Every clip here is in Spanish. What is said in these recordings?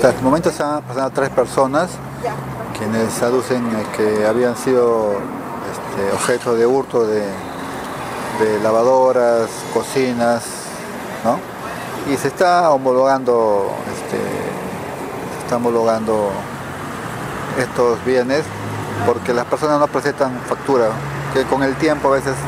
Hasta el momento se han pasado 3 personas quienes aducen que habían sido objeto de hurto de lavadoras, cocinas, ¿no? Y se está homologando, estos bienes porque las personas no presentan factura, que con el tiempo a veces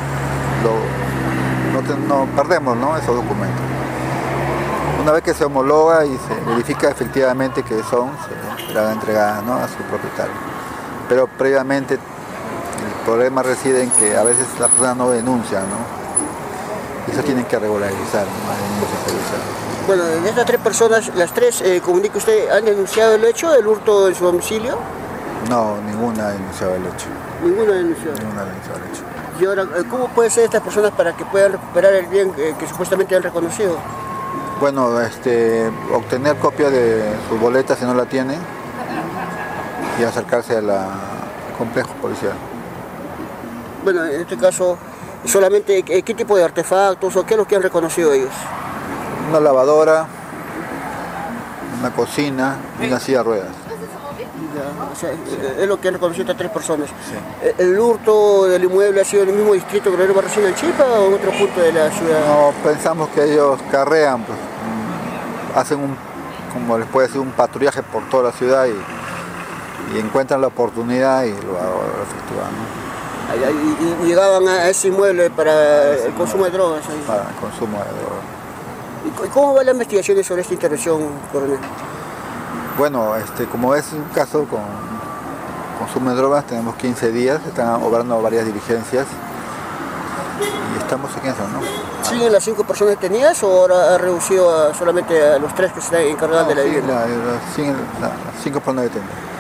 no perdemos, ¿no?, esos documentos. Una vez que se homologa y se verifica efectivamente que se la entrega, ¿no?, a su propietario. Pero previamente el problema reside en que a veces las personas no denuncian, ¿no? Y eso tienen que regularizar, ¿no? Bueno, de estas 3 personas, las 3, comunica usted, ¿han denunciado el hecho del hurto en su domicilio? No, ninguna ha denunciado el hecho. ¿Ninguna ha denunciado? Ninguna ha denunciado el hecho. Y ahora, ¿cómo puede ser estas personas para que puedan recuperar el bien que supuestamente han reconocido? Bueno, obtener copia de sus boletas si no la tienen y acercarse al complejo policial. Bueno, en este caso, solamente, ¿qué tipo de artefactos o qué es lo que han reconocido ellos? Una lavadora, una cocina y una silla de ruedas. Ya, o sea, es lo que han reconocido estas 3 personas. Sí. ¿El hurto del inmueble ha sido en el mismo distrito que lo recién en Chipa o en otro punto de la ciudad? No, pensamos que ellos carrean, pues, hacen como les puede decir, un patrullaje por toda la ciudad y encuentran la oportunidad y lo efectúan, ¿no? Y llegaban a ese inmueble para el consumo de drogas. Ahí. Para el consumo de drogas. ¿Y cómo va la investigación sobre esta intervención, coronel? Bueno, como es un caso con consumo de drogas, tenemos 15 días, están obrando varias diligencias y estamos en eso, ¿no? ¿Siguen las 5 personas detenidas o ahora ha reducido solamente a los 3 que se están encargando de la vivienda? Siguen las 5 personas detenidas.